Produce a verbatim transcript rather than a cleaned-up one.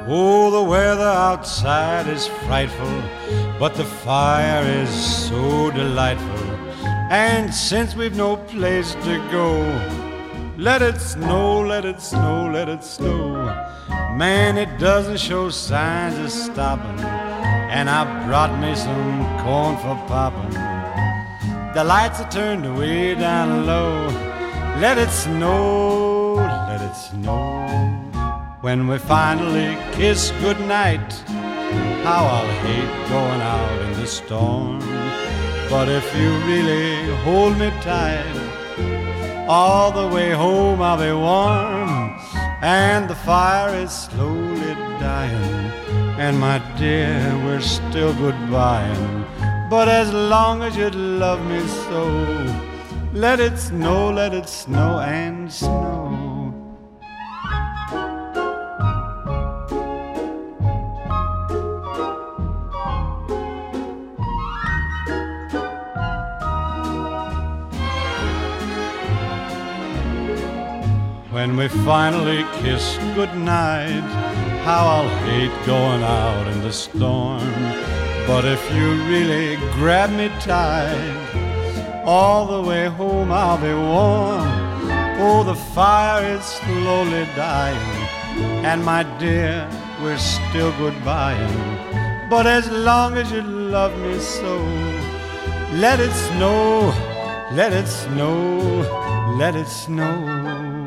Oh, the weather outside is frightful, but the fire is so delightful. And since we've no place to go, let it snow, let it snow, let it snow. Man, it doesn't show signs of stopping, and I brought me some corn for popping. The lights are turned way down low. Let it snow, let it snow. When we finally kiss goodnight, how I'll hate going out in the storm. But if you really hold me tight, all the way home I'll be warm. And the fire is slowly dying, and my dear, we're still goodbying. But as long as you love me so, let it snow, let it snow and snow. When we finally kiss goodnight, how I'll hate going out in the storm. But if you really grab me tight, all the way home I'll be warm. Oh, the fire is slowly dying, and my dear, we're still goodbying. But as long as you love me so, let it snow, let it snow, let it snow.